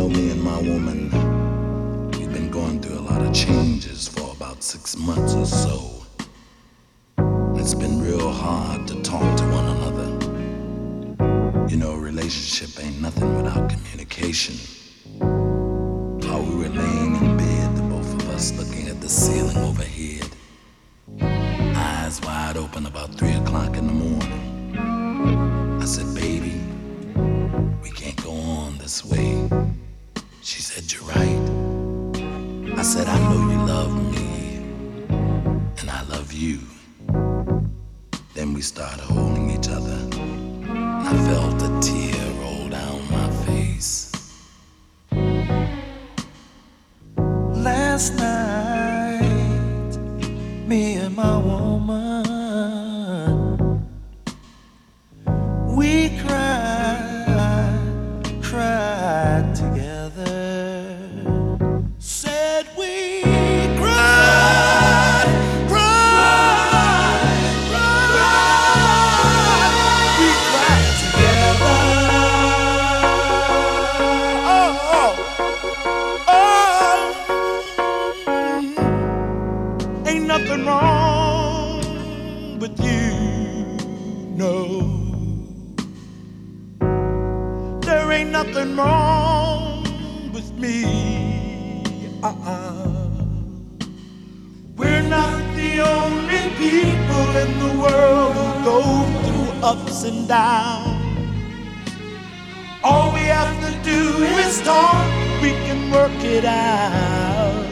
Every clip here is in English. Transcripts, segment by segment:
know, me and my woman, we've been going through a lot of changes for about 6 months or so. It's been real hard to talk to one another. You know, a relationship ain't nothing without communication. How we were laying in bed, the both of us looking at the ceiling overhead, eyes wide open about 3 o'clock in the morning. I said, baby, we can't go on this way. She said, you're right. I said, I know you love me, and I love you. Then we started holding each other, and I felt a tear roll down my face. Last night, me and my woman, we cried together. Said we cried, we cried together. Ain't nothing wrong with you, no. There ain't nothing wrong with me. We're not the only people in the world who go through ups and downs. All we have to do is talk, we can work it out.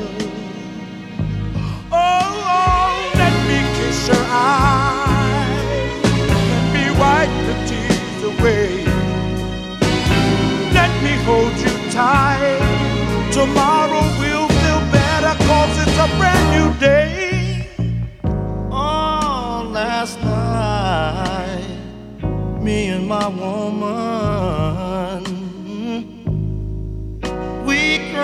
Oh, let me kiss your eyes, let me wipe the tears away. Let me hold you tight. Tomorrow we'll feel better, 'cause it's a brand new day. Oh, last night, me and my woman, we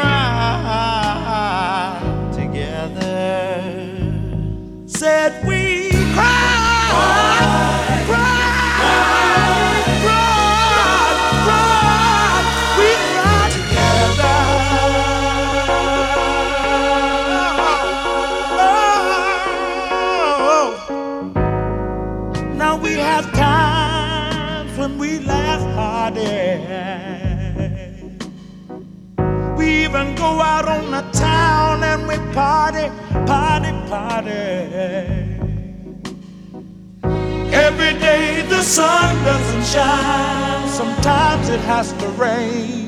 cried together. Said we cried. Now we have times when we laugh harder. We even go out on the town and we party. Every day the sun doesn't shine, sometimes it has to rain.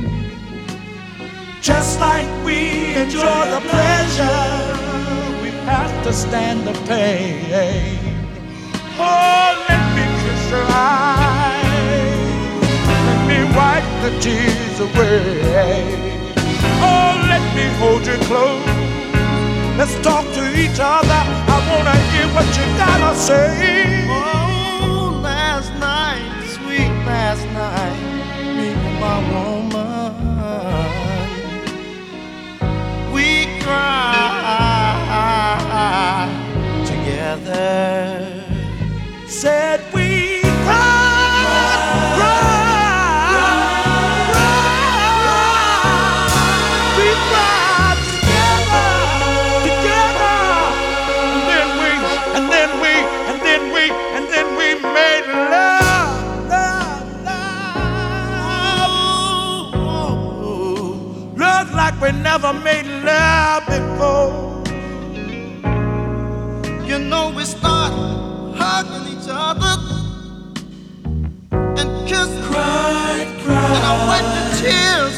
Just like we enjoy the pleasure, we have to stand the pain. Oh, let me kiss your eyes, let me wipe the tears away. Oh, let me hold you close, let's talk to each other. I wanna hear what you gotta say. Oh, last night, sweet last night, me and my woman, we cried together. Said we cried, we cried together. And then we made love. Love like we never made love before. You know, we start hugging each other and kiss, cried, and I wipe the tears